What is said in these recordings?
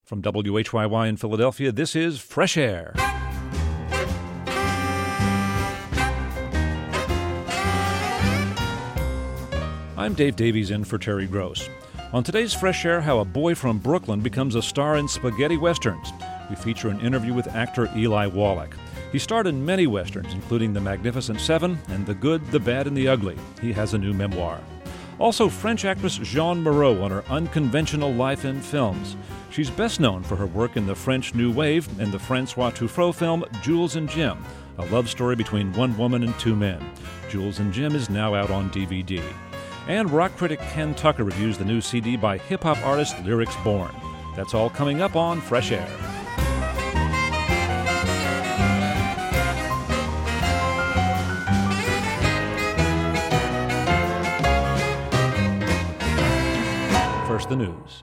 From WHYY in Philadelphia, this is Fresh Air. I'm Dave Davies in for Terry Gross. On today's Fresh Air, how a boy from Brooklyn becomes a star in spaghetti westerns. We feature an interview with actor Eli Wallach. He starred in many westerns, including The Magnificent Seven and The Good, the Bad, and the Ugly. He has a new memoir. Also, French actress Jeanne Moreau on her unconventional life in films. She's best known for her work in the French New Wave and the Francois Truffaut film Jules and Jim, a love story between one woman and two men. Jules and Jim is now out on DVD. And rock critic Ken Tucker reviews the new CD by hip-hop artist Lyrics Born. That's all coming up on Fresh Air. First, the news.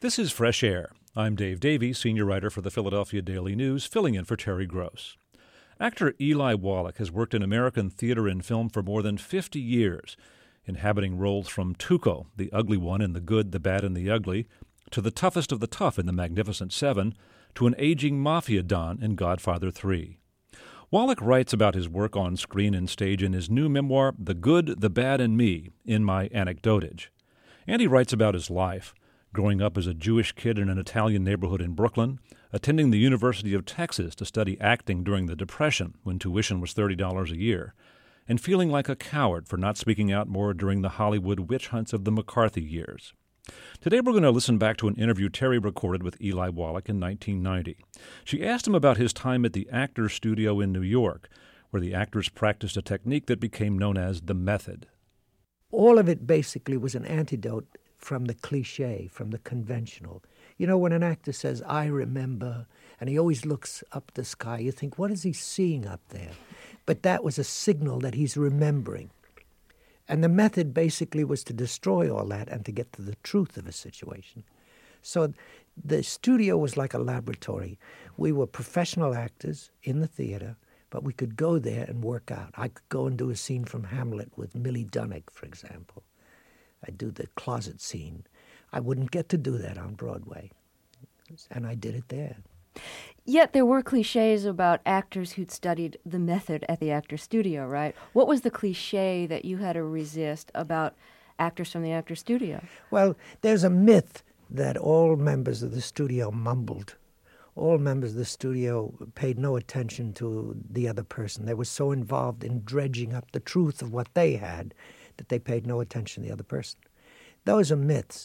This is Fresh Air. I'm Dave Davies, senior writer for the Philadelphia Daily News, filling in for Terry Gross. Actor Eli Wallach has worked in American theater and film for more than 50 years, inhabiting roles from Tuco, the ugly one in The Good, the Bad, and the Ugly, to the toughest of the tough in The Magnificent Seven, to an aging mafia don in Godfather 3. Wallach writes about his work on screen and stage in his new memoir, The Good, the Bad, and Me, In My Anecdotage. And he writes about his life, growing up as a Jewish kid in an Italian neighborhood in Brooklyn, attending the University of Texas to study acting during the Depression when tuition was $30 a year, and feeling like a coward for not speaking out more during the Hollywood witch hunts of the McCarthy years. Today we're going to listen back to an interview Terry recorded with Eli Wallach in 1990. She asked him about his time at the Actors Studio in New York, where the actors practiced a technique that became known as the method. All of it basically was an antidote from the cliche, from the conventional. You know, when an actor says, "I remember," and he always looks up the sky, you think, what is he seeing up there? But that was a signal that he's remembering. And the method basically was to destroy all that and to get to the truth of a situation. So the studio was like a laboratory. We were professional actors in the theater, but we could go there and work out. I could go and do a scene from Hamlet with Millie Dunnick, for example. I'd do the closet scene. I wouldn't get to do that on Broadway, and I did it there. Yet there were cliches about actors who'd studied the method at the Actors Studio, right? What was the cliche that you had to resist about actors from the Actors Studio? Well, there's a myth that all members of the studio mumbled. All members of the studio paid no attention to the other person. They were so involved in dredging up the truth of what they had that they paid no attention to the other person. Those are myths.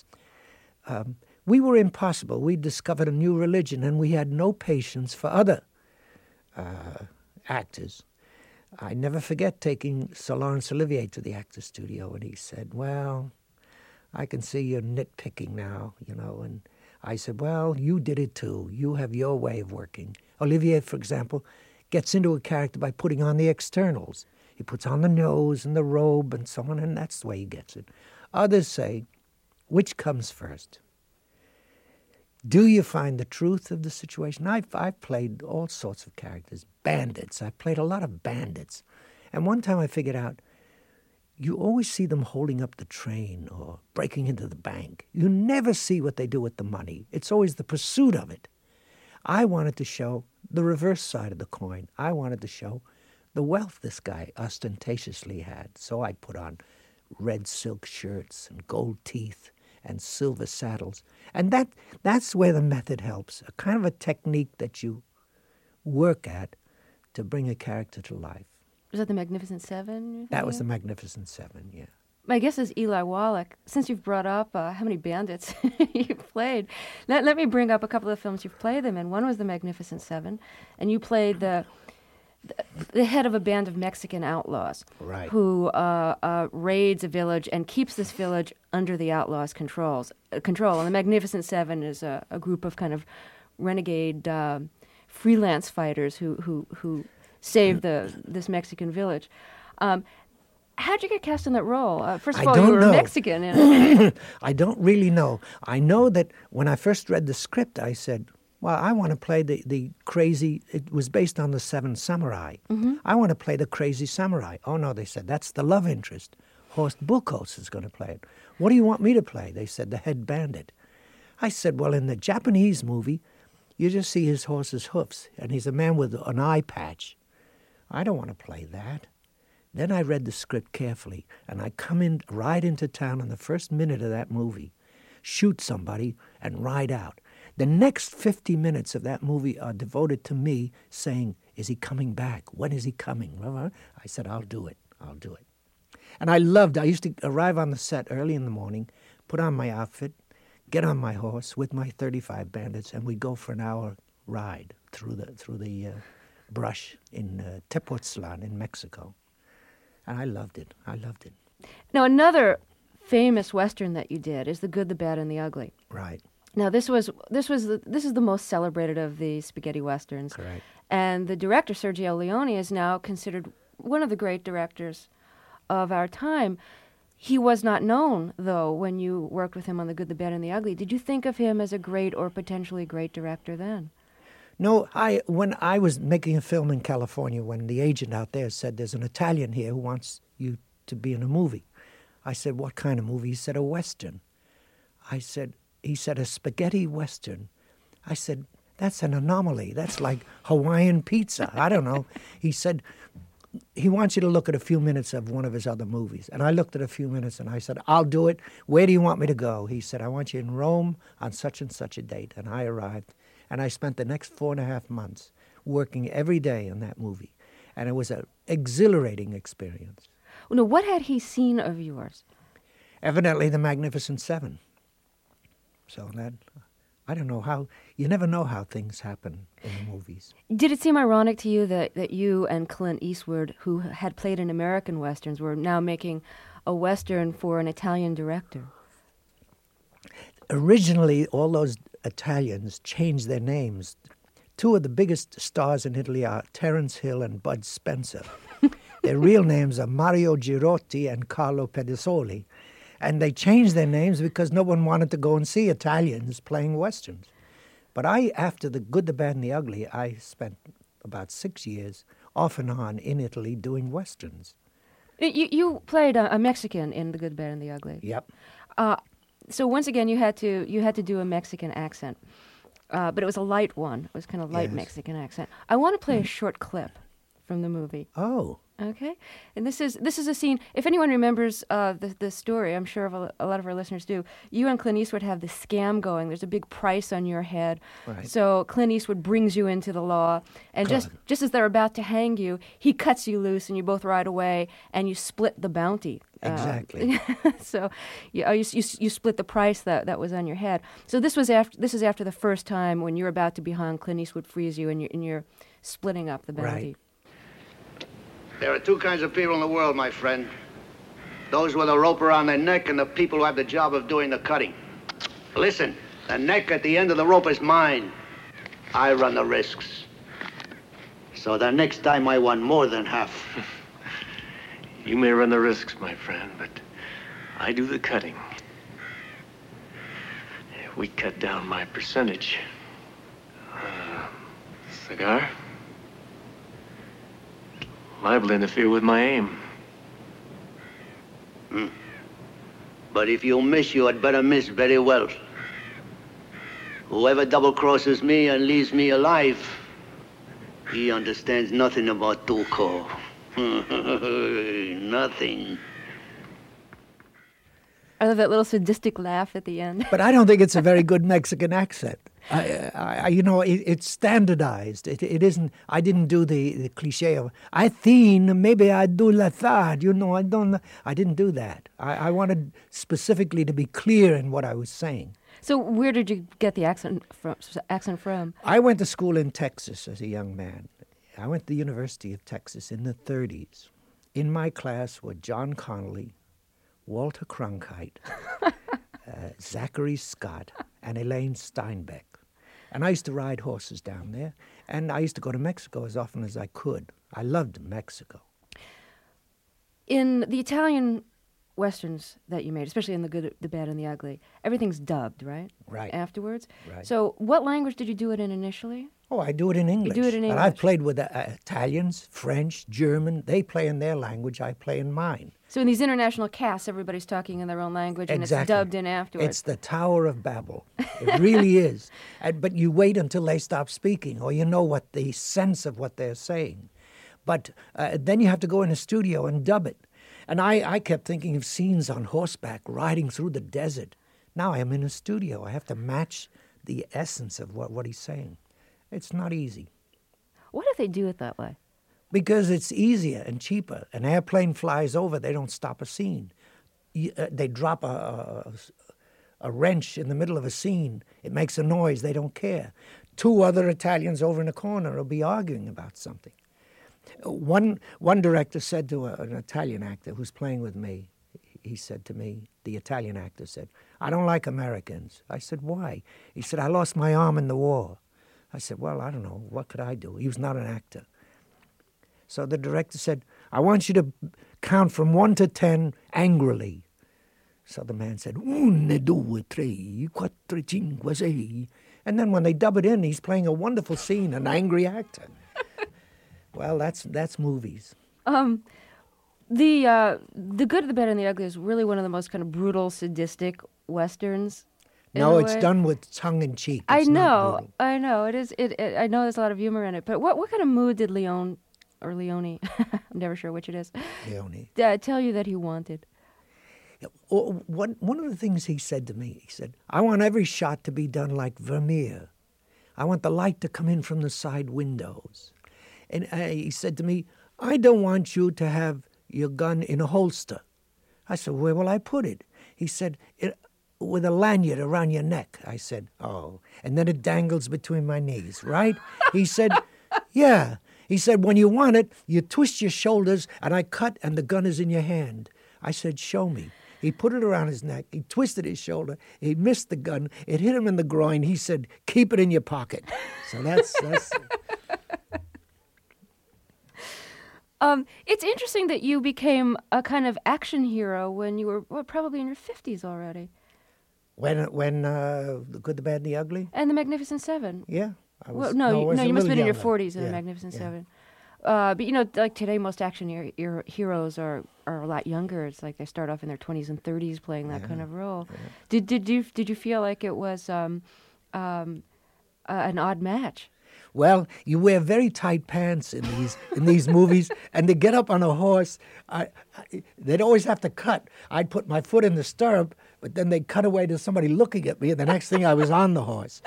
We were impossible. We discovered a new religion, and we had no patience for other actors. I never forget taking Sir Laurence Olivier to the Actors Studio, and he said, "Well, I can see you're nitpicking now, you know." And I said, "Well, you did it too. You have your way of working." Olivier, for example, gets into a character by putting on the externals. He puts on the nose and the robe and so on, and that's the way he gets it. Others say, which comes first? Do you find the truth of the situation? I've played all sorts of characters. Bandits. I played a lot of bandits. And one time I figured out, you always see them holding up the train or breaking into the bank. You never see what they do with the money. It's always the pursuit of it. I wanted to show the reverse side of the coin. I wanted to show the wealth this guy ostentatiously had. So I put on red silk shirts and gold teeth and silver saddles. And that's where the method helps, a kind of a technique that you work at to bring a character to life. Was that The Magnificent Seven? That was The Magnificent Seven, yeah. My guess is Eli Wallach. Since you've brought up how many bandits you've played, let me bring up a couple of films you've played them in. One was The Magnificent Seven, and you played the head of a band of Mexican outlaws, right, who raids a village and keeps this village under the outlaws' control. And The Magnificent Seven is a group of kind of renegade freelance fighters who save this Mexican village. How'd you get cast in that role? First of all, you were Mexican. I don't really know. I know that when I first read the script, I said, well, I want to play the crazy, it was based on the Seven Samurai. Mm-hmm. I want to play the crazy samurai. Oh, no, they said, that's the love interest. Horst Buchholz is going to play it. What do you want me to play? They said, the head bandit. I said, well, in the Japanese movie, you just see his horse's hoofs, and he's a man with an eye patch. I don't want to play that. Then I read the script carefully, and I ride into town in the first minute of that movie, shoot somebody, and ride out. The next 50 minutes of that movie are devoted to me saying, is he coming back? When is he coming? I said, I'll do it. And I used to arrive on the set early in the morning, put on my outfit, get on my horse with my 35 bandits, and we'd go for an hour ride through the brush in Tepoztlan in Mexico. And I loved it. Now, another famous Western that you did is The Good, the Bad, and the Ugly. Right. Now, this is the most celebrated of the spaghetti westerns. Correct. And the director, Sergio Leone, is now considered one of the great directors of our time. He was not known, though, when you worked with him on The Good, the Bad, and the Ugly. Did you think of him as a great or potentially great director then? No, when I was making a film in California, when the agent out there said, there's an Italian here who wants you to be in a movie. I said, what kind of movie? He said, a Western. He said, a spaghetti Western. I said, that's an anomaly. That's like Hawaiian pizza. I don't know. He said, he wants you to look at a few minutes of one of his other movies. And I looked at a few minutes and I said, I'll do it. Where do you want me to go? He said, I want you in Rome on such and such a date. And I arrived. And I spent the next 4.5 months working every day on that movie. And it was an exhilarating experience. Well, now, what had he seen of yours? Evidently, The Magnificent Seven. So that, I don't know how, you never know how things happen in the movies. Did it seem ironic to you that you and Clint Eastwood, who had played in American Westerns, were now making a Western for an Italian director? Originally, all those Italians changed their names. Two of the biggest stars in Italy are Terence Hill and Bud Spencer. Their real names are Mario Girotti and Carlo Pedisoli. And they changed their names because no one wanted to go and see Italians playing Westerns. But after The Good, the Bad, and the Ugly, I spent about 6 years off and on in Italy doing Westerns. You played a Mexican in The Good, the Bad, and the Ugly. Yep. So once again, you had to do a Mexican accent, but it was a light one. It was kind of light Yes. Mexican accent. I want to play a short clip from the movie. Oh. Okay, and this is a scene. If anyone remembers the story, I'm sure a lot of our listeners do. You and Clint Eastwood have this scam going. There's a big price on your head. Right. So Clint Eastwood brings you into the law, and just as they're about to hang you, he cuts you loose, and you both ride away, and you split the bounty. Exactly. So you split the price that was on your head. So this is after the first time when you're about to be hung. Clint Eastwood frees you, and you're splitting up the bounty. Right. There are two kinds of people in the world, my friend. Those with a rope around their neck and the people who have the job of doing the cutting. Listen, the neck at the end of the rope is mine. I run the risks. So the next time I want more than half. You may run the risks, my friend, but I do the cutting. If we cut down my percentage. Cigar? Liable to interfere with my aim. But if you miss, you had better miss very well. Whoever double-crosses me and leaves me alive, he understands nothing about Tuco. Nothing. I love that little sadistic laugh at the end. But I don't think it's a very good Mexican accent. It's standardized. It isn't. I didn't do the cliche of I think maybe I do la third. I didn't do that. I wanted specifically to be clear in what I was saying. So where did you get the accent from? I went to school in Texas as a young man. I went to the University of Texas in the 30s. In my class were John Connolly, Walter Cronkite, Zachary Scott, and Elaine Steinbeck. And I used to ride horses down there, and I used to go to Mexico as often as I could. I loved Mexico. In the Italian Westerns that you made, especially in The Good, the Bad, and the Ugly, everything's dubbed, right? Right. Afterwards? Right. So what language did you do it in initially? Oh, I do it in English. You do it in But I've English. played with Italians, French, German. They play in their language, I play in mine. So in these international casts, everybody's talking in their own language, and Exactly. it's dubbed in afterwards. It's the Tower of Babel. It really is. But you wait until they stop speaking, or you know what the sense of what they're saying. But then you have to go in a studio and dub it. And I kept thinking of scenes on horseback riding through the desert. Now I am in a studio. I have to match the essence of what he's saying. It's not easy. Why do they do it that way? Because it's easier and cheaper. An airplane flies over, they don't stop a scene. They drop a wrench in the middle of a scene. It makes a noise, they don't care. Two other Italians over in a corner will be arguing about something. One director said to an Italian actor who's playing with me, he said to me, the Italian actor said, I don't like Americans. I said, why? He said, I lost my arm in the war. I said, well, I don't know. What could I do? He was not an actor. So the director said, I want you to count from 1 to 10 angrily. So the man said, 1, 2, 3, 4, 5, 6. And then when they dub it in, he's playing a wonderful scene, an angry actor. Well, that's movies. The Good, the Bad, and the Ugly is really one of the most kind of brutal, sadistic westerns. No, it's done with tongue in cheek. I know. It is. I know there's a lot of humor in it. But what kind of mood did Leone, I'm never sure which it is, Leone, tell you that he wanted? One of the things he said to me, he said, I want every shot to be done like Vermeer. I want the light to come in from the side windows. And he said to me, I don't want you to have your gun in a holster. I said, where will I put it? He said, with a lanyard around your neck. I said, oh. And then it dangles between my knees, right? He said, yeah. He said, when you want it, you twist your shoulders, and I cut, and the gun is in your hand. I said, show me. He put it around his neck. He twisted his shoulder. He missed the gun. It hit him in the groin. He said, keep it in your pocket. So that's It's interesting that you became a kind of action hero when you were probably in your 50s already. When The Good, the Bad, and the Ugly? And The Magnificent Seven. Yeah. You must have been in your 40s in The Yeah, Magnificent yeah. Seven. But like today, most action heroes are a lot younger. It's like they start off in their 20s and 30s playing that kind of role. Yeah. Did you feel like it was an odd match? Well, you wear very tight pants in these movies, and to get up on a horse, they'd always have to cut. I'd put my foot in the stirrup, but then they'd cut away to somebody looking at me, and the next thing I was on the horse.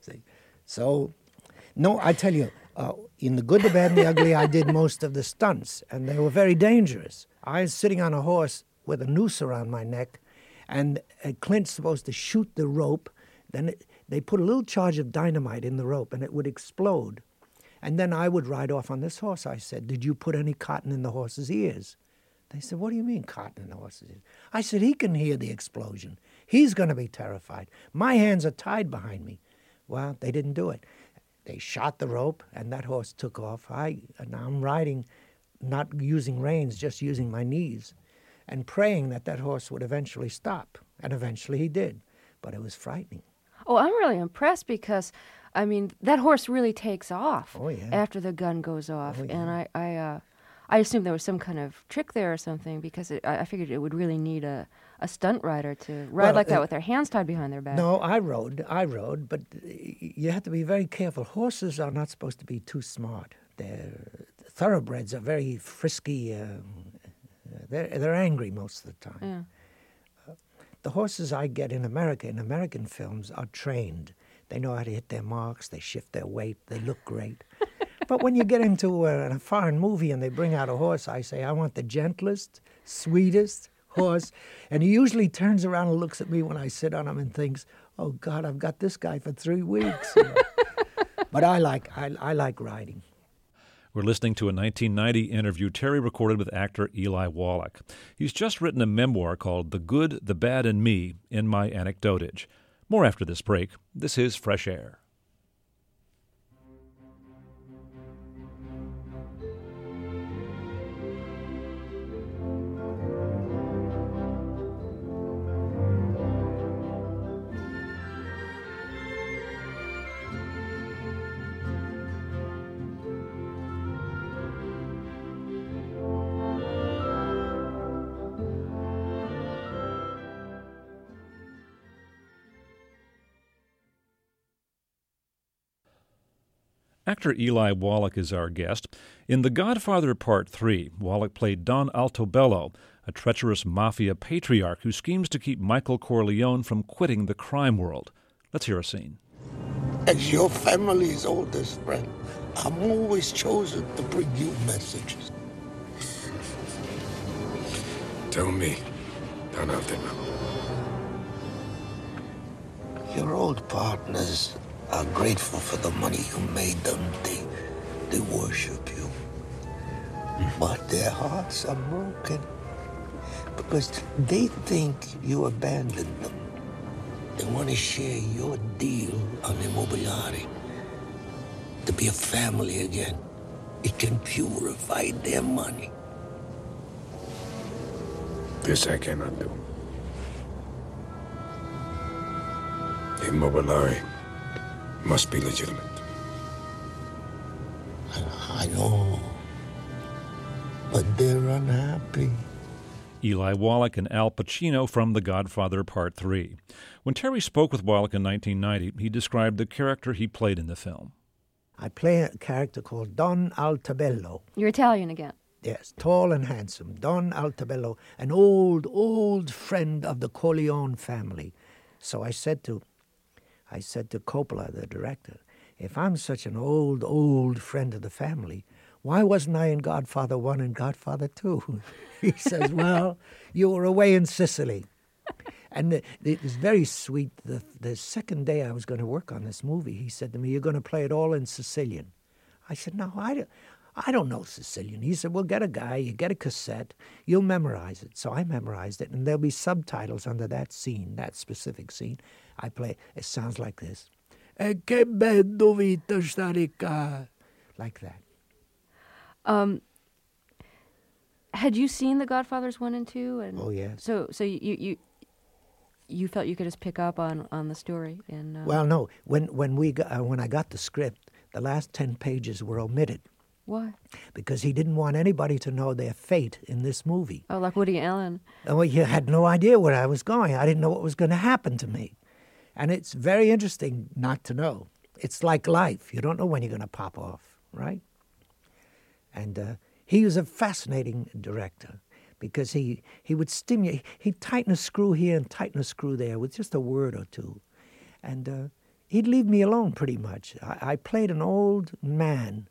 So, no, I tell you, in The Good, the Bad, and the Ugly, I did most of the stunts, and they were very dangerous. I was sitting on a horse with a noose around my neck, and Clint's supposed to shoot the rope. Then they put a little charge of dynamite in the rope, and it would explode. And then I would ride off on this horse. I said, did you put any cotton in the horse's ears? They said, what do you mean cotton in the horse's ears? I said, he can hear the explosion. He's going to be terrified. My hands are tied behind me. Well, they didn't do it. They shot the rope, and that horse took off. Now I'm riding, not using reins, just using my knees, and praying that horse would eventually stop. And eventually he did. But it was frightening. Oh, I'm really impressed because, I mean, that horse really takes off after the gun goes off. Oh, yeah. And I assumed there was some kind of trick there or something because I figured it would really need a stunt rider to ride like that with their hands tied behind their back. No, I rode, but you have to be very careful. Horses are not supposed to be too smart. Thoroughbreds are very frisky. They're angry most of the time. Yeah. The horses I get in American films, are trained. They know how to hit their marks. They shift their weight. They look great. But when you get into a foreign movie and they bring out a horse, I say, I want the gentlest, sweetest horse. And he usually turns around and looks at me when I sit on him and thinks, oh, God, I've got this guy for 3 weeks. You know? But I like riding. We're listening to a 1990 interview Terry recorded with actor Eli Wallach. He's just written a memoir called The Good, the Bad, and Me in My Anecdotage. More after this break. This is Fresh Air. Actor Eli Wallach is our guest. In The Godfather Part 3, Wallach played Don Altobello, a treacherous mafia patriarch who schemes to keep Michael Corleone from quitting the crime world. Let's hear a scene. As your family's oldest friend, I'm always chosen to bring you messages. Tell me, Don Altobello. Your old partners are grateful for the money you made them. They worship you. But their hearts are broken because they think you abandoned them. They want to share your deal on Immobiliare. To be a family again, it can purify their money. This I cannot do. Immobiliare must be legitimate. I know. But they're unhappy. Eli Wallach and Al Pacino from The Godfather Part 3. When Terry spoke with Wallach in 1990, he described the character he played in the film. I play a character called Don Altabello. You're Italian again. Yes, tall and handsome. Don Altabello, an old friend of the Corleone family. So I said to Coppola, the director, if I'm such an old friend of the family, why wasn't I in Godfather 1 and Godfather 2? He says, well, you were away in Sicily. And it was very sweet. The second day I was going to work on this movie, he said to me, you're going to play it all in Sicilian. I said, no, I don't know Sicilian. He said, well, get a guy, you get a cassette, you'll memorize it. So I memorized it, and there'll be subtitles under that scene, that specific scene. I play, it sounds like this. E che bello vita stare qua. Like that. Had you seen The Godfathers 1 and 2? And Oh, yes. So you felt you could just pick up on the story? And Well, no. When I got the script, the last 10 pages were omitted. Why? Because he didn't want anybody to know their fate in this movie. Oh, like Woody Allen. Oh, you had no idea where I was going. I didn't know what was going to happen to me. And it's very interesting not to know. It's like life. You don't know when you're going to pop off, right? And he was a fascinating director because he would stimulate. He'd tighten a screw here and tighten a screw there with just a word or two. And he'd leave me alone pretty much. I played an old man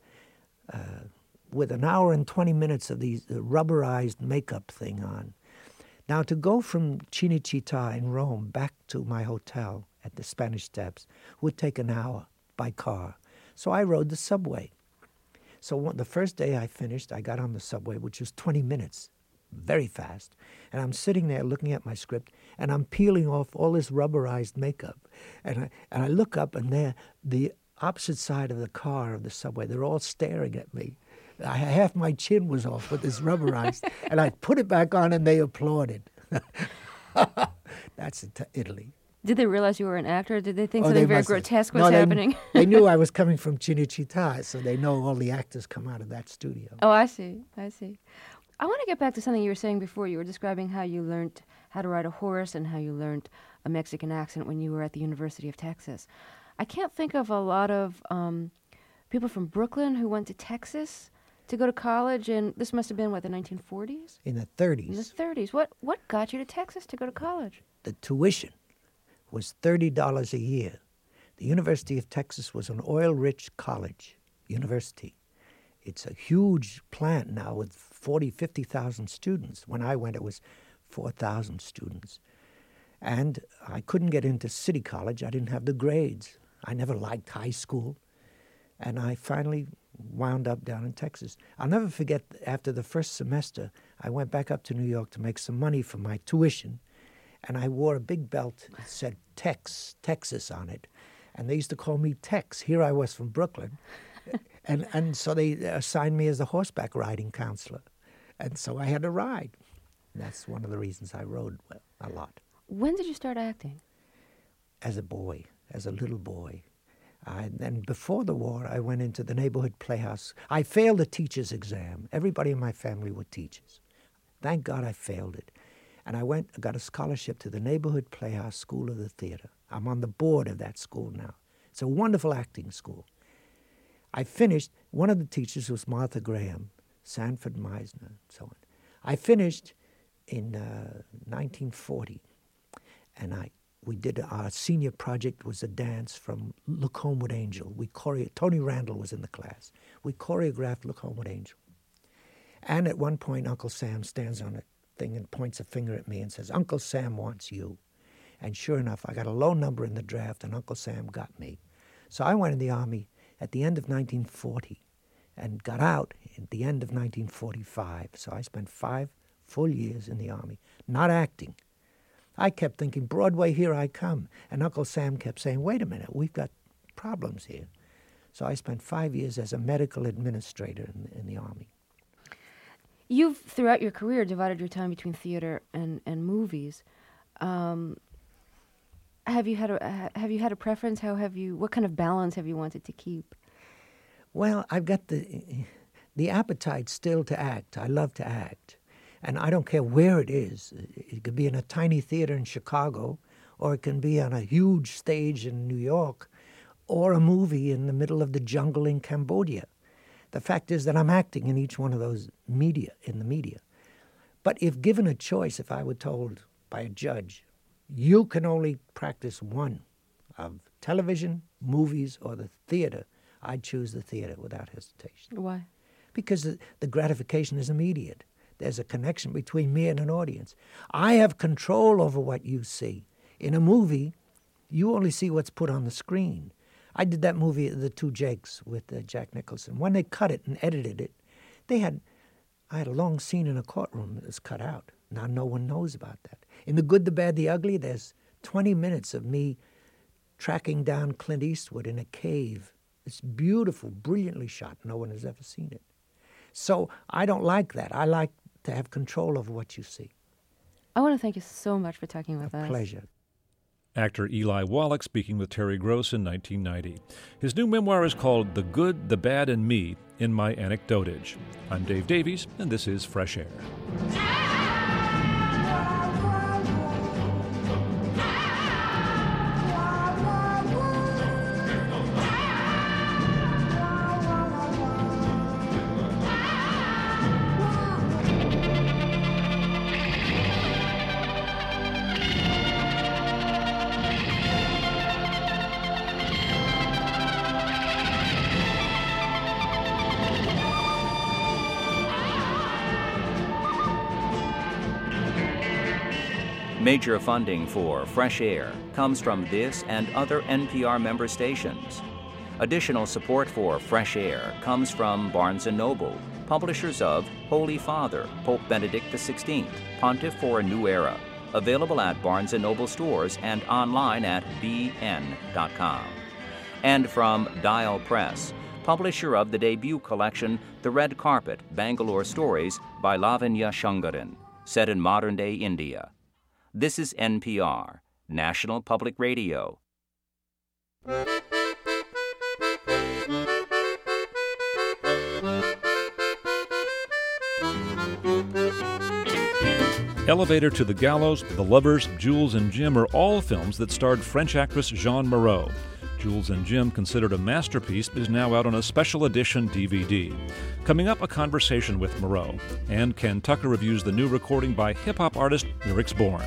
with an hour and 20 minutes of these rubberized makeup thing on. Now, to go from Cinecittà in Rome back to my hotel at the Spanish Steps would take an hour by car. So I rode the subway. So the first day I finished, I got on the subway, which was 20 minutes, very fast. And I'm sitting there looking at my script, and I'm peeling off all this rubberized makeup. And I look up, and they're the opposite side of the car, of the subway. They're all staring at me. Half my chin was off with this rubberized, and I put it back on, and they applauded. That's Italy. Did they realize you were an actor? Or did they think something very grotesque was happening? They knew I was coming from Cinecittà, so they know all the actors come out of that studio. Oh, I see. I want to get back to something you were saying before. You were describing how you learned how to ride a horse and how you learned a Mexican accent when you were at the University of Texas. I can't think of a lot of people from Brooklyn who went to Texas to go to college, and this must have been, what, the 1940s? In the 30s. In the 30s. What got you to Texas to go to college? The tuition was $30 a year. The University of Texas was an oil-rich college, university. It's a huge plant now with 40,000, 50,000 students. When I went, it was 4,000 students. And I couldn't get into City College. I didn't have the grades. I never liked high school. And I finally wound up down in Texas. I'll never forget, after the first semester, I went back up to New York to make some money for my tuition. And I wore a big belt that said Texas on it. And they used to call me Tex. Here I was from Brooklyn. And so they assigned me as a horseback riding counselor. And so I had to ride. And that's one of the reasons I rode a lot. When did you start acting? As a boy, as a little boy. Then before the war, I went into the neighborhood playhouse. I failed the teacher's exam. Everybody in my family were teachers. Thank God I failed it. And I got a scholarship to the Neighborhood Playhouse School of the Theater. I'm on the board of that school now. It's a wonderful acting school. I finished, one of the teachers was Martha Graham, Sanford Meisner, and so on. I finished in 1940, and we did our senior project was a dance from Look Homeward Angel. Tony Randall was in the class. We choreographed Look Homeward Angel. And at one point, Uncle Sam stands on a thing and points a finger at me and says, Uncle Sam wants you. And sure enough, I got a low number in the draft, and Uncle Sam got me. So I went in the Army at the end of 1940 and got out at the end of 1945. So I spent 5 full years in the Army, not acting. I kept thinking, Broadway, here I come. And Uncle Sam kept saying, wait a minute, we've got problems here. So I spent 5 years as a medical administrator in the Army. You've, throughout your career, divided your time between theater and movies. How Have you had a preference? What kind of balance have you wanted to keep? Well, I've got the appetite still to act. I love to act. And I don't care where it is. It could be in a tiny theater in Chicago, or it can be on a huge stage in New York, or a movie in the middle of the jungle in Cambodia. The fact is that I'm acting in each one of those media. But if given a choice, if I were told by a judge, you can only practice one of television, movies, or the theater, I'd choose the theater without hesitation. Why? Because the gratification is immediate. There's a connection between me and an audience. I have control over what you see. In a movie, you only see what's put on the screen. I did that movie, The Two Jakes, with Jack Nicholson. When they cut it and edited it, I had a long scene in a courtroom that was cut out. Now no one knows about that. In The Good, the Bad, the Ugly, there's 20 minutes of me tracking down Clint Eastwood in a cave. It's beautiful, brilliantly shot. No one has ever seen it. So I don't like that. I like to have control over what you see. I want to thank you so much for talking with us. A pleasure. Actor Eli Wallach speaking with Terry Gross in 1990. His new memoir is called The Good, the Bad, and Me in My Anecdotage. I'm Dave Davies, and this is Fresh Air. Major funding for Fresh Air comes from this and other NPR member stations. Additional support for Fresh Air comes from Barnes & Noble, publishers of Holy Father, Pope Benedict XVI, Pontiff for a New Era, available at Barnes & Noble stores and online at bn.com. And from Dial Press, publisher of the debut collection The Red Carpet, Bangalore Stories by Lavanya Shankaran, set in modern-day India. This is NPR, National Public Radio. Elevator to the Gallows, The Lovers, Jules and Jim are all films that starred French actress Jeanne Moreau. Jules and Jim, considered a masterpiece, is now out on a special edition DVD. Coming up, a conversation with Moreau. And Ken Tucker reviews the new recording by hip-hop artist Lyrics Born.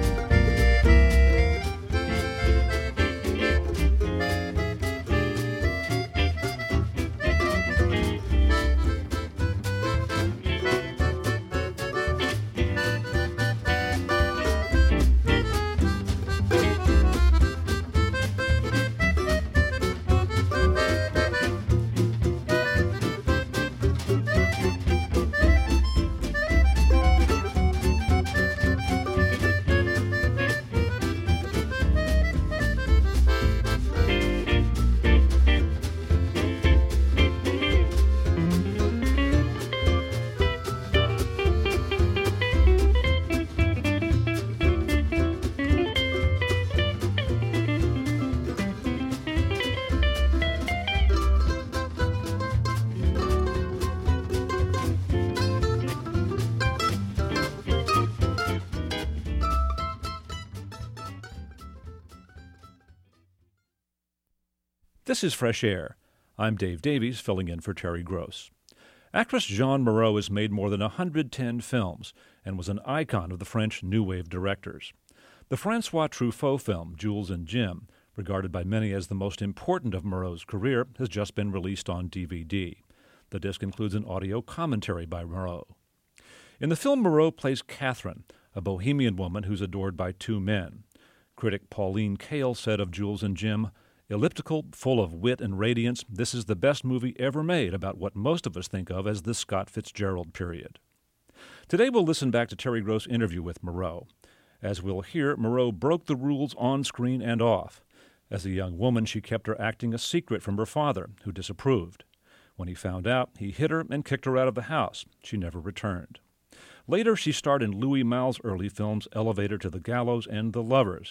This is Fresh Air. I'm Dave Davies, filling in for Terry Gross. Actress Jeanne Moreau has made more than 110 films and was an icon of the French New Wave directors. The Francois Truffaut film, Jules and Jim, regarded by many as the most important of Moreau's career, has just been released on DVD. The disc includes an audio commentary by Moreau. In the film, Moreau plays Catherine, a bohemian woman who's adored by two men. Critic Pauline Kael said of Jules and Jim, "Elliptical, full of wit and radiance, this is the best movie ever made about what most of us think of as the Scott Fitzgerald period." Today we'll listen back to Terry Gross' interview with Moreau. As we'll hear, Moreau broke the rules on screen and off. As a young woman, she kept her acting a secret from her father, who disapproved. When he found out, he hit her and kicked her out of the house. She never returned. Later, she starred in Louis Malle's early films Elevator to the Gallows and The Lovers,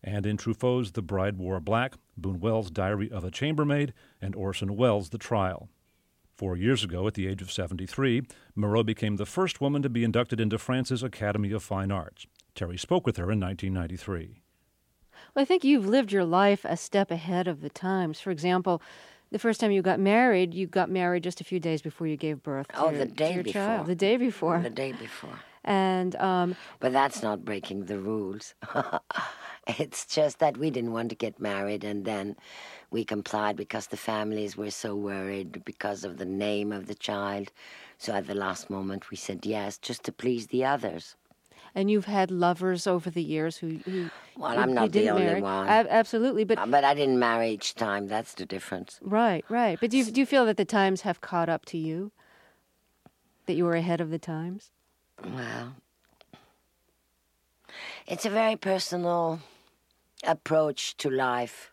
and in Truffaut's The Bride Wore Black, Boone Wells' Diary of a Chambermaid, and Orson Welles' The Trial. 4 years ago, at the age of 73, Moreau became the first woman to be inducted into France's Academy of Fine Arts. Terry spoke with her in 1993. Well, I think you've lived your life a step ahead of the times. For example, the first time you got married just a few days before you gave birth to the day your before. child. The day before. The day before. And but that's not breaking the rules. It's just that we didn't want to get married, and then we complied because the families were so worried because of the name of the child. So at the last moment we said yes, just to please the others. And you've had lovers over the years who well, I'm not the only one. Absolutely, but I didn't marry each time. That's the difference. Right. But do you feel that the times have caught up to you? That you were ahead of the times? Well, it's a very personal approach to life.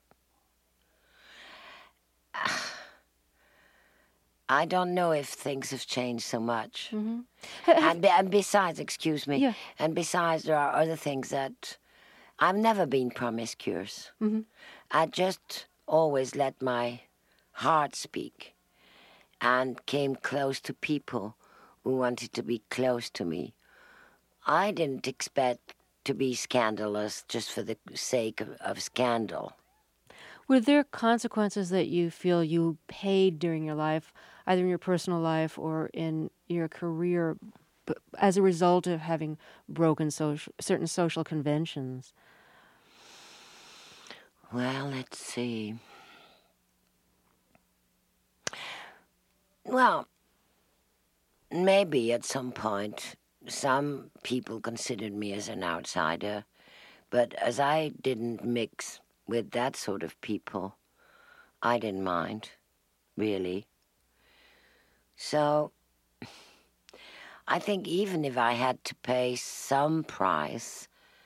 I don't know if things have changed so much. Mm-hmm. And besides, excuse me, yeah. And besides, there are other things that I've never been promiscuous. Mm-hmm. I just always let my heart speak and came close to people who wanted to be close to me. I didn't expect to be scandalous just for the sake of scandal. Were there consequences that you feel you paid during your life, either in your personal life or in your career, as a result of having broken certain social conventions? Well, let's see. Well, maybe at some point some people considered me as an outsider, but as I didn't mix with that sort of people, I didn't mind, really. So I think even if I had to pay some price,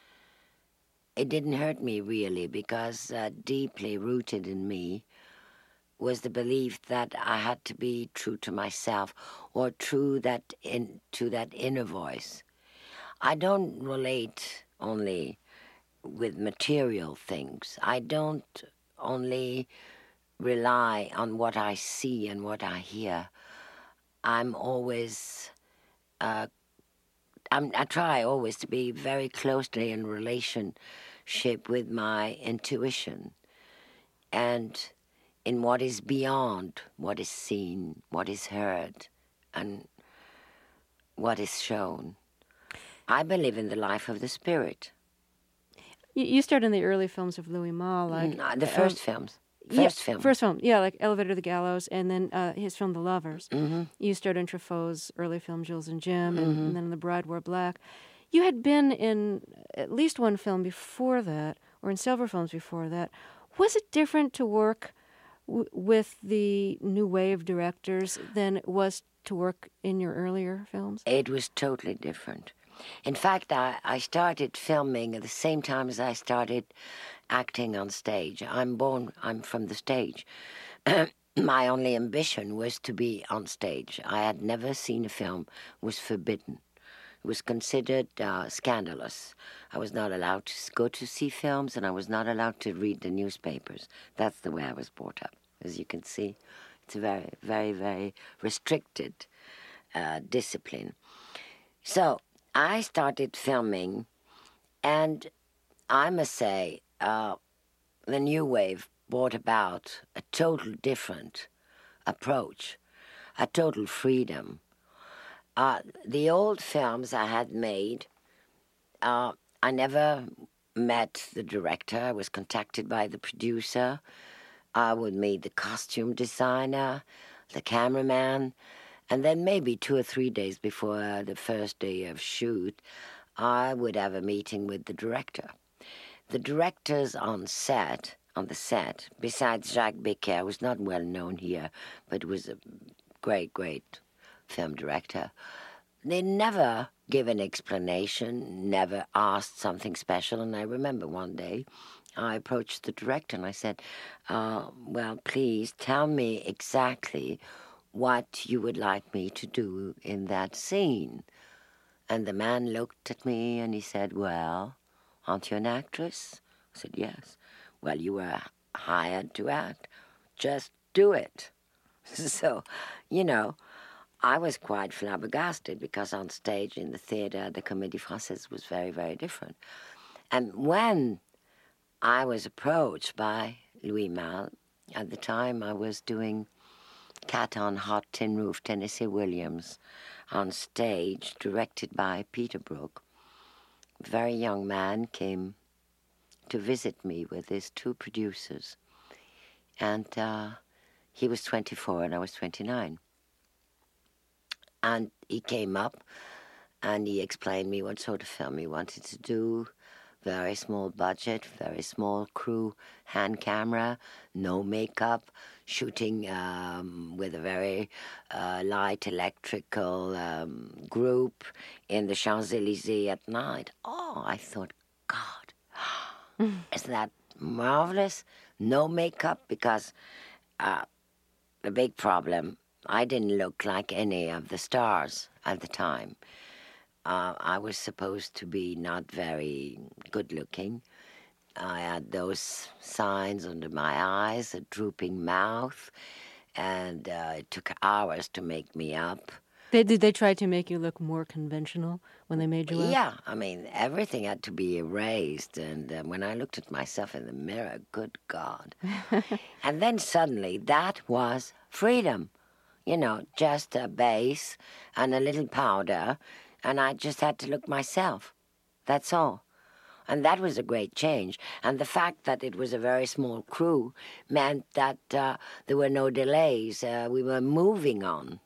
it didn't hurt me really, because deeply rooted in me was the belief that I had to be true to myself, or true to that inner voice. I don't relate only with material things. I don't only rely on what I see and what I hear. I'm always, I try always to be very closely in relationship with my intuition, and in what is beyond what is seen, what is heard, and what is shown. I believe in the life of the spirit. You starred in the early films of Louis Malle, like the first films. First film, like Elevator to the Gallows, and then his film The Lovers. Mm-hmm. You starred in Truffaut's early film Jules and Jim, Mm-hmm. and then in The Bride Wore Black. You had been in at least one film before that, or in several films before that. Was it different to work with the new wave directors than it was to work in your earlier films? It was totally different. In fact, I started filming at the same time as I started acting on stage. I'm from the stage. My only ambition was to be on stage. I had never seen a film. It was forbidden. It was considered scandalous. I was not allowed to go to see films, and I was not allowed to read the newspapers. That's the way I was brought up. As you can see, it's a very, very, very restricted discipline. So I started filming, and I must say, the new wave brought about a total different approach, a total freedom. The old films I had made, I never met the director. I was contacted by the producer. I would meet the costume designer, the cameraman, and then maybe 2 or 3 days before the first day of shoot, I would have a meeting with the director. The directors on the set, besides Jacques Becker, was not well known here, but was a great, great film director. They never give an explanation, never asked something special. And I remember one day I approached the director and I said, well, please tell me exactly what you would like me to do in that scene. And the man looked at me and he said, well, aren't you an actress? I I said, yes. Well, you were hired to act. Just do it. So, you know, I was quite flabbergasted because on stage in the theater, the Comédie Française was very, very different. And when I was approached by Louis Malle, at the time I was doing Cat on Hot Tin Roof, Tennessee Williams, on stage, directed by Peter Brook. A very young man came to visit me with his two producers. And he was 24 and I was 29. And he came up and he explained me what sort of film he wanted to do. Very small budget, very small crew, hand camera, no makeup, shooting with a very light electrical group in the Champs-Élysées at night. Oh, I thought, God, isn't that marvelous? No makeup, because the big problem, I didn't look like any of the stars at the time. I was supposed to be not very good-looking. I had those signs under my eyes, a drooping mouth, and it took hours to make me up. Did they try to make you look more conventional when they made you up? Yeah, I mean, everything had to be erased, and when I looked at myself in the mirror, good God. And then suddenly, that was freedom. You know, just a base and a little powder, and I just had to look myself. That's all. And that was a great change. And the fact that it was a very small crew meant that there were no delays. We were moving on.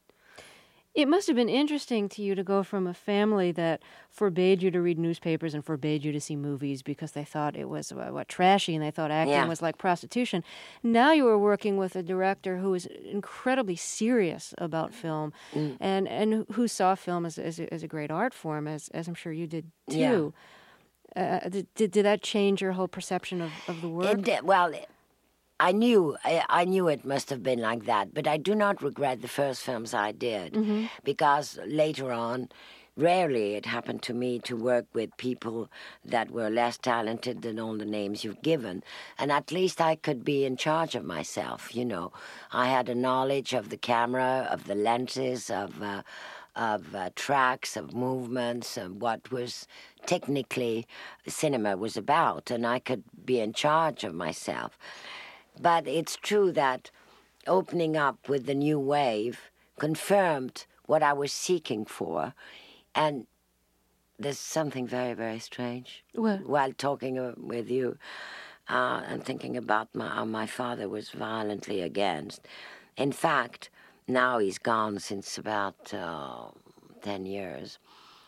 It must have been interesting to you to go from a family that forbade you to read newspapers and forbade you to see movies because they thought it was trashy, and they thought acting was like prostitution. Now you were working with a director who was incredibly serious about film, and who saw film as a great art form, as I'm sure you did too. Yeah. Did that change your whole perception of the work? It did. Well, I knew it must have been like that, but I do not regret the first films I did, because later on, rarely it happened to me to work with people that were less talented than all the names you've given, and at least I could be in charge of myself, you know. I had a knowledge of the camera, of the lenses, of tracks, of movements, of what was technically cinema was about, and I could be in charge of myself. But it's true that opening up with the new wave confirmed what I was seeking for. And there's something very, very strange. What? While talking with you and thinking about how my father was violently against. In fact, now he's gone since about 10 years.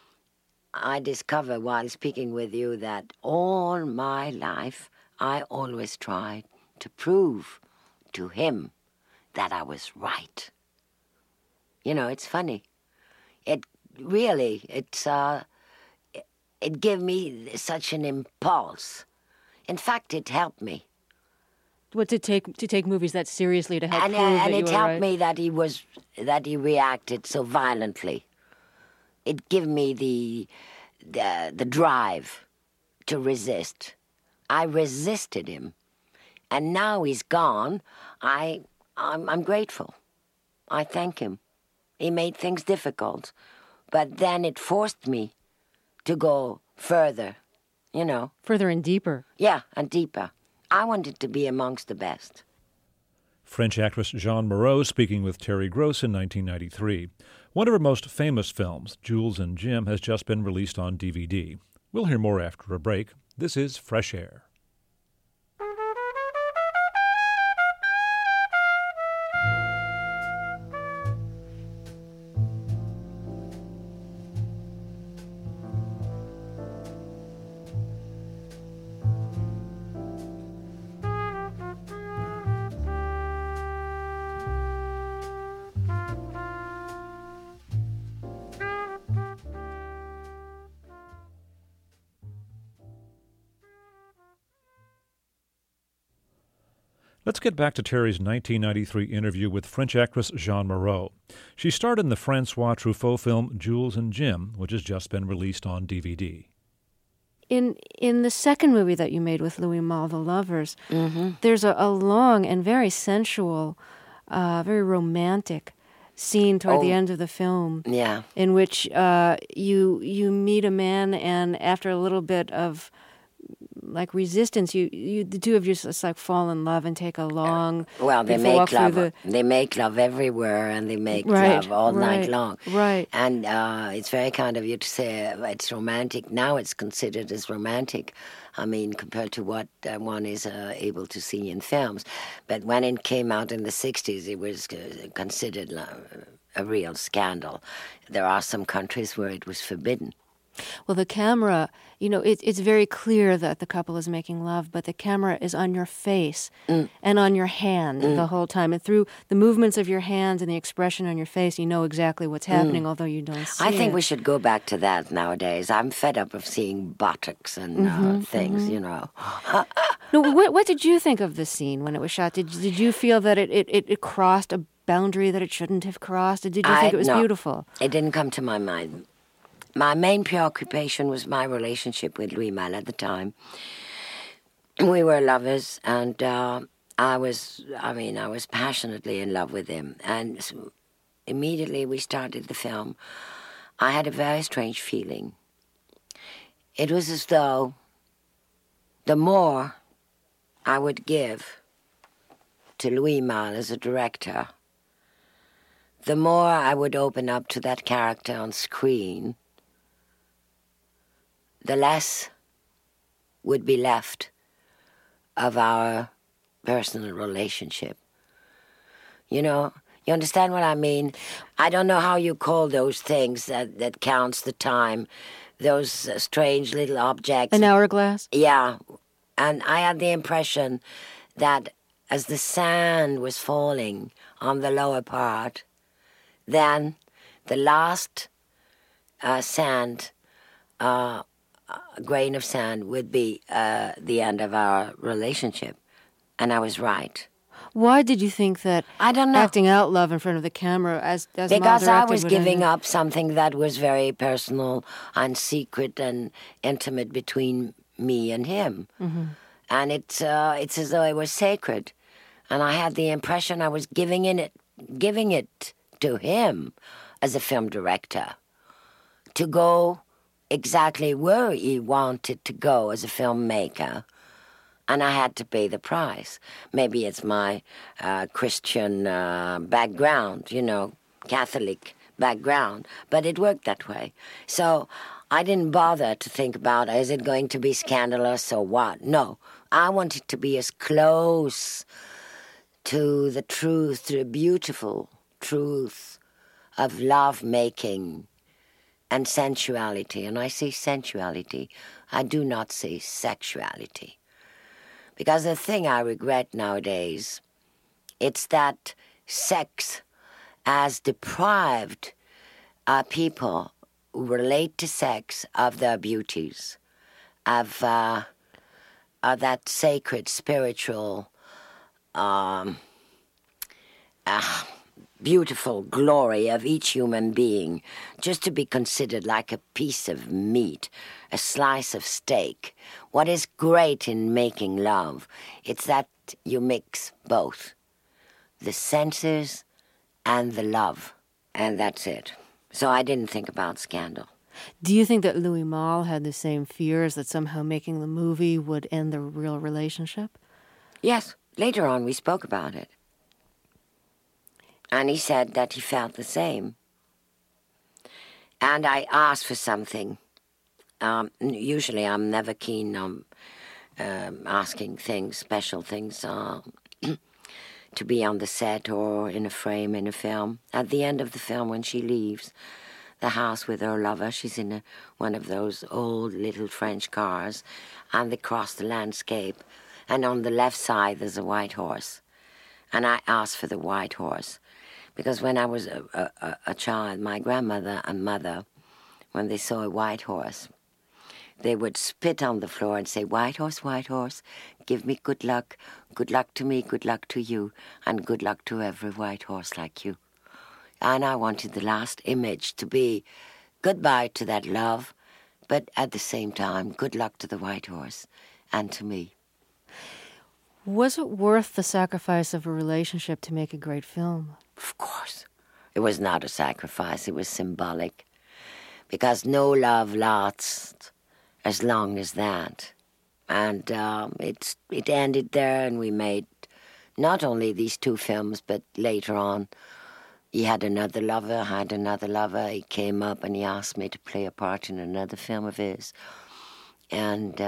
I discovered while speaking with you that all my life I always tried to prove to him that I was right. You know, it's funny. It really, it gave me such an impulse. In fact, it helped me. What, to take movies that seriously, to help prove that you were right? And it helped me that he reacted so violently. It gave me the drive to resist. I resisted him. And now he's gone, I'm grateful. I thank him. He made things difficult, but then it forced me to go further, you know. Further and deeper. Yeah, and deeper. I wanted to be amongst the best. French actress Jeanne Moreau speaking with Terry Gross in 1993. One of her most famous films, Jules and Jim, has just been released on DVD. We'll hear more after a break. This is Fresh Air. Let's get back to Terry's 1993 interview with French actress Jeanne Moreau. She starred in the Francois Truffaut film Jules and Jim, which has just been released on DVD. in the second movie that you made with Louis Malle, The Lovers, Mm-hmm. there's a long and very sensual, very romantic scene toward the end of the film. Yeah. In which you meet a man, and after a little bit of like resistance, you the two of you just like fall in love and take a long Well, they beautiful walk make love. through They make love everywhere, and they make Right, love all night right, long. right. And it's very kind of you to say it's romantic. Now it's considered as romantic. I mean, compared to what one is able to see in films. But when it came out in the 60s, it was considered a real scandal. There are some countries where it was forbidden. Well, the camera, it's very clear that the couple is making love, but the camera is on your face and on your hand the whole time. And through the movements of your hands and the expression on your face, you know exactly what's happening, although you don't see it. I think we should go back to that nowadays. I'm fed up of seeing buttocks and things, you know. No, what did you think of the scene when it was shot? Did you feel that it crossed a boundary that it shouldn't have crossed? Or did you think it was beautiful? It didn't come to my mind. My main preoccupation was my relationship with Louis Malle at the time. We were lovers, and I was passionately in love with him. And so immediately we started the film, I had a very strange feeling. It was as though the more I would give to Louis Malle as a director, the more I would open up to that character on screen, the less would be left of our personal relationship. You know, you understand what I mean? I don't know how you call those things that counts the time, those strange little objects. An hourglass? Yeah. And I had the impression that as the sand was falling on the lower part, then the last grain of sand would be the end of our relationship. And I was right. Why did you think that I don't know. Acting out love in front of the camera as because Malle I directed was would giving end? up something that was very personal and secret and intimate between me and him. Mm-hmm. And it's as though it was sacred. And I had the impression I was giving it to him as a film director to go exactly where he wanted to go as a filmmaker, and I had to pay the price. Maybe it's my Christian background, Catholic background, but it worked that way. So I didn't bother to think about, is it going to be scandalous or what? No, I wanted to be as close to the truth, to the beautiful truth of love-making and sensuality. And I say sensuality. I do not say sexuality. Because the thing I regret nowadays, it's that sex has deprived people who relate to sex of their beauties, of that sacred, spiritual, beautiful glory of each human being, just to be considered like a piece of meat, a slice of steak. What is great in making love, it's that you mix both, the senses and the love, and that's it. So I didn't think about scandal. Do you think that Louis Malle had the same fears that somehow making the movie would end the real relationship? Yes, later on we spoke about it. And he said that he felt the same. And I asked for something. Usually I'm never keen on asking things, special things, to be on the set or in a frame in a film. At the end of the film, when she leaves the house with her lover, she's in one of those old little French cars, and they cross the landscape. And on the left side, there's a white horse. And I asked for the white horse. Because when I was a child, my grandmother and mother, when they saw a white horse, they would spit on the floor and say, white horse, give me good luck to me, good luck to you, and good luck to every white horse like you. And I wanted the last image to be goodbye to that love, But at the same time, good luck to the White Horse and to me. Was it worth the sacrifice of a relationship to make a great film? Of course. It was not a sacrifice. It was symbolic. Because no love lasts as long as that. And it ended there, and we made not only these 2 films, but later on, he had another lover, He came up and he asked me to play a part in another film of his. And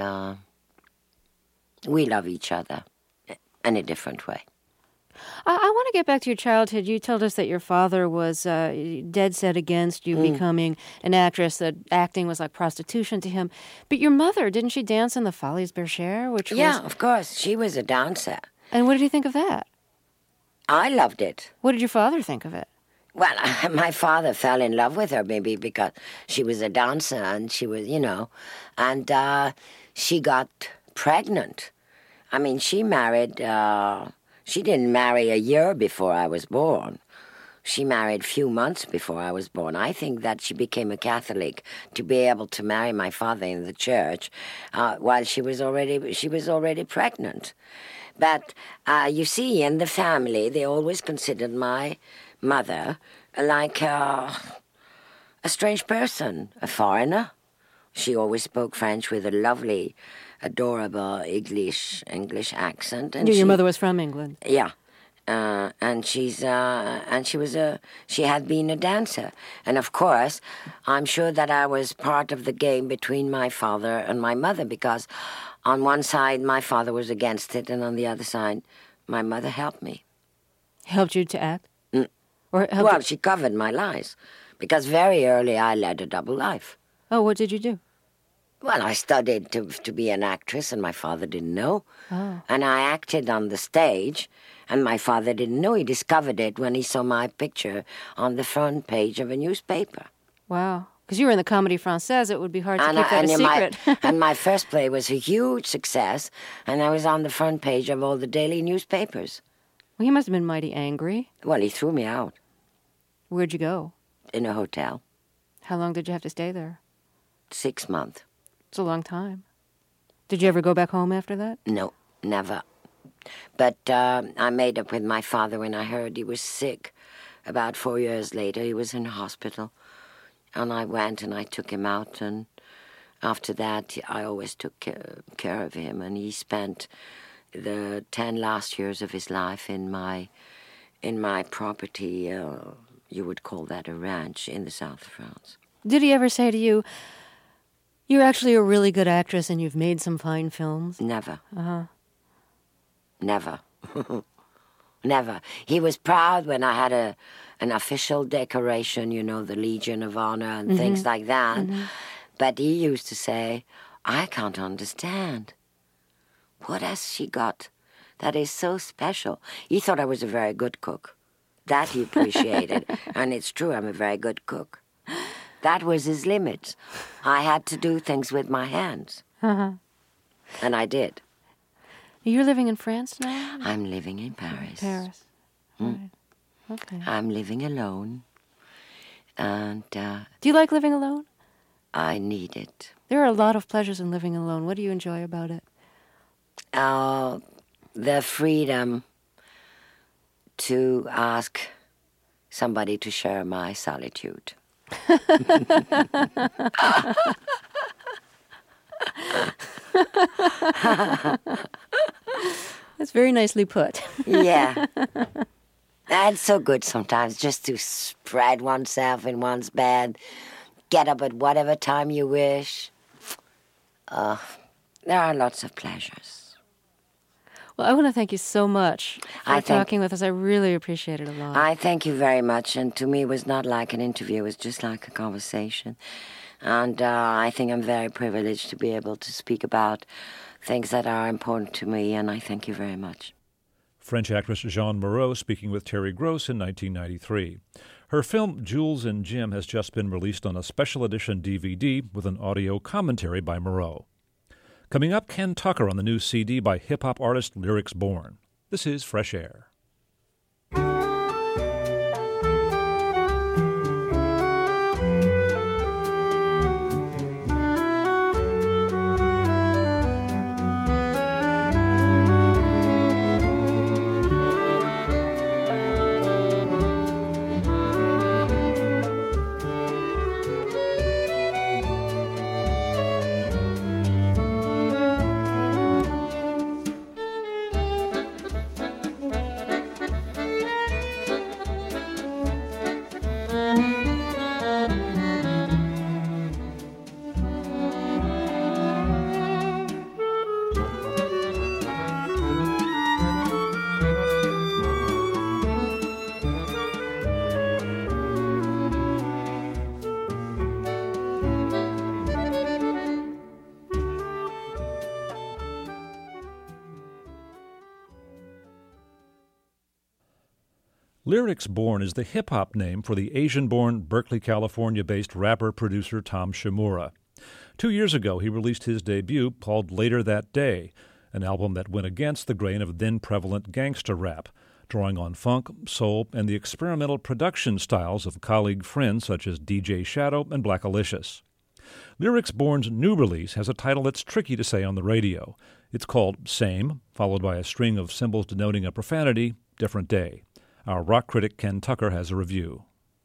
we love each other in a different way. I want to get back to your childhood. You told us that your father was dead set against you becoming an actress, that acting was like prostitution to him. But your mother, didn't she dance in the Folies Bergère? Yeah, of course. She was a dancer. And what did you think of that? I loved it. What did your father think of it? Well, my father fell in love with her maybe because she was a dancer and she was, and she got pregnant. I mean, she married... She didn't marry a year before I was born. She married a few months before I was born. I think that she became a Catholic to be able to marry my father in the church while she was already pregnant. But you see, in the family, they always considered my mother like a strange person, a foreigner. She always spoke French with a lovely, adorable English accent. And your mother was from England. Yeah, and she had been a dancer, and of course, I'm sure that I was part of the game between my father and my mother, because on one side my father was against it, and on the other side, my mother helped me. Helped you to act? She covered my lies, because very early I led a double life. Oh, what did you do? Well, I studied to be an actress, and my father didn't know. Oh. And I acted on the stage, and my father didn't know. He discovered it when he saw my picture on the front page of a newspaper. Wow. Because you were in the Comédie Française, it would be hard to keep that a secret. And my first play was a huge success, and I was on the front page of all the daily newspapers. Well, he must have been mighty angry. Well, he threw me out. Where'd you go? In a hotel. How long did you have to stay there? 6 months. It's a long time. Did you ever go back home after that? No, never. But I made up with my father when I heard he was sick. About 4 years later, he was in hospital. And I went and I took him out. And after that, I always took care of him. And he spent the 10 last years of his life in my property. You would call that a ranch in the south of France. Did he ever say to you, "You're actually a really good actress and you've made some fine films"? Never. Uh-huh. Never. Never. He was proud when I had an official decoration, the Legion of Honor and things like that. Mm-hmm. But he used to say, "I can't understand. What has she got that is so special?" He thought I was a very good cook. That he appreciated. And it's true, I'm a very good cook. That was his limit. I had to do things with my hands. Uh-huh. And I did. You're living in France now? I'm living in Paris. Paris. Right. Okay. I'm living alone. And do you like living alone? I need it. There are a lot of pleasures in living alone. What do you enjoy about it? The freedom to ask somebody to share my solitude. That's very nicely put. Yeah. That's so good sometimes, just to spread oneself in one's bed, get up at whatever time you wish. There are lots of pleasures. Well, I want to thank you so much for talking with us. I really appreciate it a lot. I thank you very much. And to me, it was not like an interview. It was just like a conversation. And I think I'm very privileged to be able to speak about things that are important to me. And I thank you very much. French actress Jeanne Moreau speaking with Terry Gross in 1993. Her film Jules and Jim has just been released on a special edition DVD with an audio commentary by Moreau. Coming up, Ken Tucker on the new CD by hip-hop artist Lyrics Born. This is Fresh Air. Lyrics Born is the hip-hop name for the Asian-born, Berkeley, California-based rapper-producer Tom Shimura. 2 years ago, he released his debut called Later That Day, an album that went against the grain of then-prevalent gangsta rap, drawing on funk, soul, and the experimental production styles of colleague friends such as DJ Shadow and Blackalicious. Lyrics Born's new release has a title that's tricky to say on the radio. It's called Same, followed by a string of symbols denoting a profanity, Different Day. Our rock critic Ken Tucker has a review.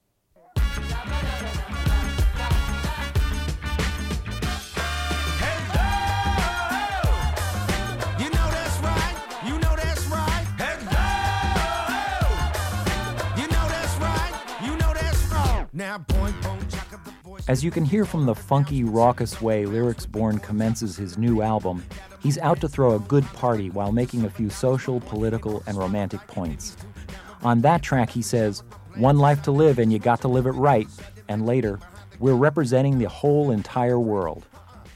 As you can hear from the funky, raucous way Lyrics Born commences his new album, he's out to throw a good party while making a few social, political, and romantic points. On that track, he says, "One life to live and you got to live it right," and later, "We're representing the whole entire world."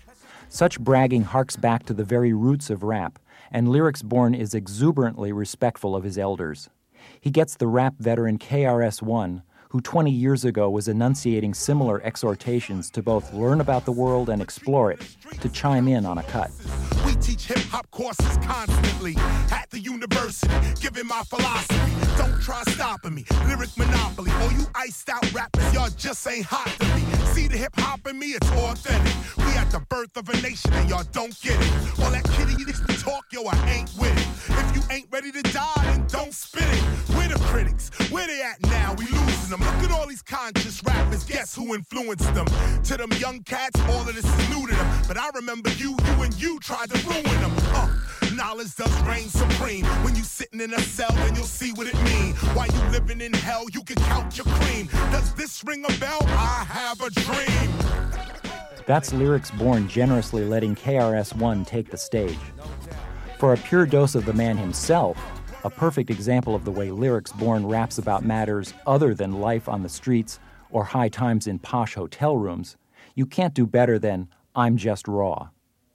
Such bragging harks back to the very roots of rap, and Lyrics Born is exuberantly respectful of his elders. He gets the rap veteran KRS-One, who 20 years ago was enunciating similar exhortations to both learn about the world and explore it, to chime in on a cut. We teach hip-hop courses constantly at the university, giving my philosophy. Don't try stopping me, lyric monopoly. All you iced-out rappers, y'all just ain't hot to me. See the hip-hop in me, it's authentic. We at the birth of a nation and y'all don't get it. All that kiddie talk, yo, I ain't with it. If you ain't ready to die, then don't spit it. Where the critics? Where they at now? We losing them. Look at all these conscious rappers, guess who influenced them? To them young cats, all of this is new to them. But I remember you and you tried to ruin them. Knowledge does reign supreme. When you sitting in a cell, then you'll see what it mean. While you living in hell, you can count your cream. Does this ring a bell? I have a dream. That's Lyrics Born generously letting KRS-One take the stage. For a pure dose of the man himself, a perfect example of the way Lyrics Born raps about matters other than life on the streets or high times in posh hotel rooms, you can't do better than I'm Just Raw.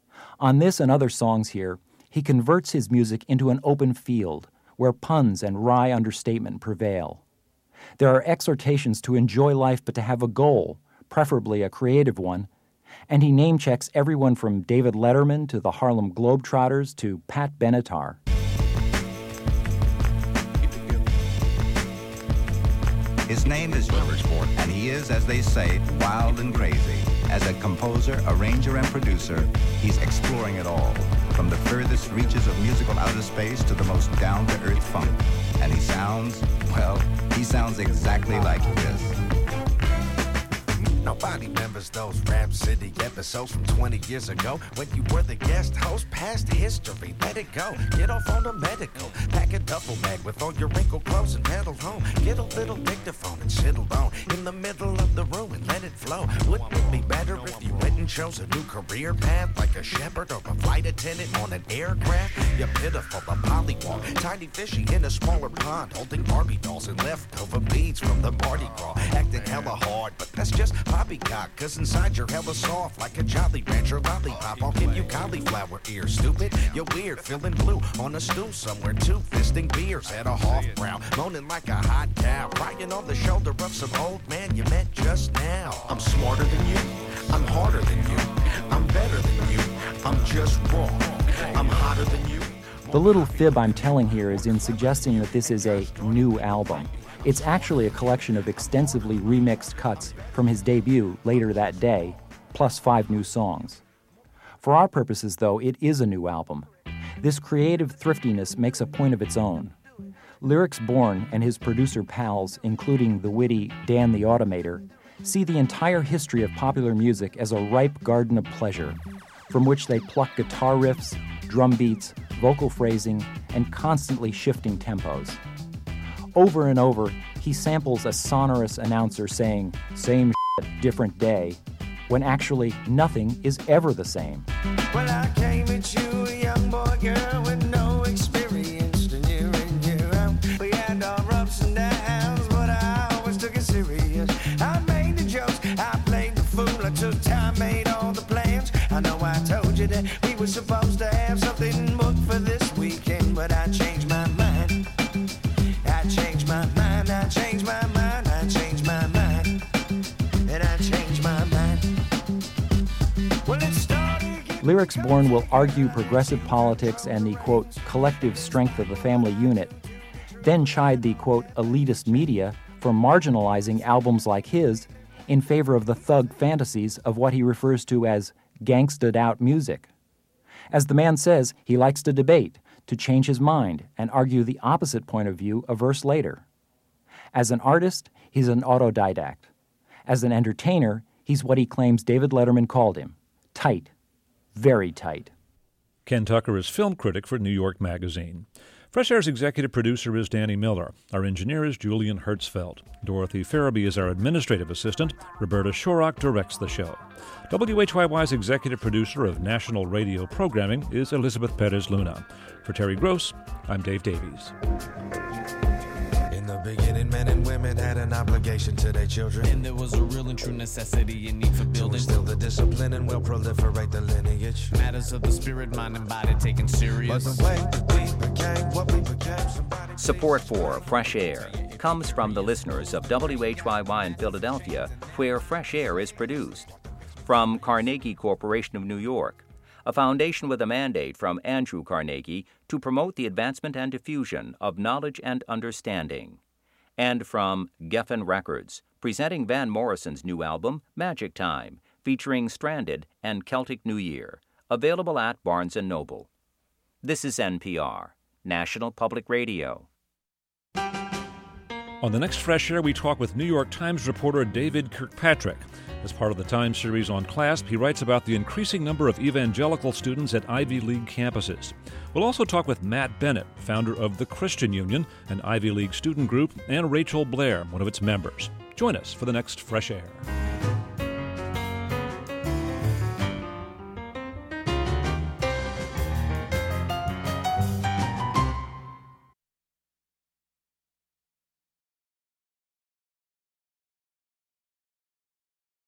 On this and other songs here, he converts his music into an open field where puns and wry understatement prevail. There are exhortations to enjoy life but to have a goal, preferably a creative one, and he name-checks everyone from David Letterman to the Harlem Globetrotters to Pat Benatar. His name is Lyrics Born, and he is, as they say, wild and crazy. As a composer, arranger, and producer, he's exploring it all, from the furthest reaches of musical outer space to the most down-to-earth funk. And he sounds exactly like this. Nobody remembers those Rap City episodes from 20 years ago when you were the guest host. Past history, let it go. Get off on the medical. Pack a duffel bag with all your wrinkled clothes and pedal home. Get a little dictaphone and sit alone in the middle of the room and let it flow. Wouldn't it be better if you went and chose a new career path, like a shepherd or a flight attendant on an aircraft? You're pitiful, a pollywog, tiny fishy in a smaller pond, holding Barbie dolls and leftover beads from the Mardi Gras, acting hella hard, but that's just poppycock, cause inside you're hella soft like a Jolly Rancher lollipop. I'll give you cauliflower ears, stupid. You're weird, feeling blue on a stool somewhere, two-fisting beers at a half brow, moaning like a hot cow, crying on the shoulder of some old man you met just now. I'm smarter than you, I'm harder than you, I'm better than you, I'm just raw, I'm hotter than you. The little fib I'm telling here is in suggesting that this is a new album. It's actually a collection of extensively remixed cuts from his debut Later That Day, plus 5 new songs. For our purposes, though, it is a new album. This creative thriftiness makes a point of its own. Lyrics Born and his producer pals, including the witty Dan the Automator, see the entire history of popular music as a ripe garden of pleasure, from which they pluck guitar riffs, drum beats, vocal phrasing, and constantly shifting tempos. Over and over, he samples a sonorous announcer saying, "Same shit, different day," when actually nothing is ever the same. Well, I came at you, a young boy, girl, with no experience, and year in, year out. We had our ups and downs, but I always took it serious. I made the jokes, I played the fool, I took time, made all the plans. I know I told you that we were supposed to have something booked for this weekend, but I changed my mind. I changed my mind. Lyrics Born will argue progressive politics and the, quote, collective strength of the family unit, then chide the, quote, elitist media for marginalizing albums like his in favor of the thug fantasies of what he refers to as gangsta'd-out music. As the man says, he likes to debate, to change his mind and argue the opposite point of view a verse later. As an artist, he's an autodidact. As an entertainer, he's what he claims David Letterman called him, tight. Very tight. Ken Tucker is film critic for New York Magazine. Fresh Air's executive producer is Danny Miller. Our engineer is Julian Hertzfeld. Dorothy Farabee is our administrative assistant. Roberta Shorrock directs the show. WHYY's executive producer of national radio programming is Elizabeth Perez Luna. For Terry Gross, I'm Dave Davies. In the beginning, men and women had an obligation to their children. And there was a real and true necessity and need for building. To instill the discipline and will proliferate the lineage. Matters of the spirit, mind, and body taken serious. But the way that we became what we became, somebody... Support for Fresh Air comes from the listeners of WHYY in Philadelphia, where Fresh Air is produced. From Carnegie Corporation of New York, a foundation with a mandate from Andrew Carnegie to promote the advancement and diffusion of knowledge and understanding. And from Geffen Records, presenting Van Morrison's new album, Magic Time, featuring Stranded and Celtic New Year, available at Barnes & Noble. This is NPR, National Public Radio. On the next Fresh Air, we talk with New York Times reporter David Kirkpatrick. As part of the Times series on CLASP, he writes about the increasing number of evangelical students at Ivy League campuses. We'll also talk with Matt Bennett, founder of the Christian Union, an Ivy League student group, and Rachel Blair, one of its members. Join us for the next Fresh Air.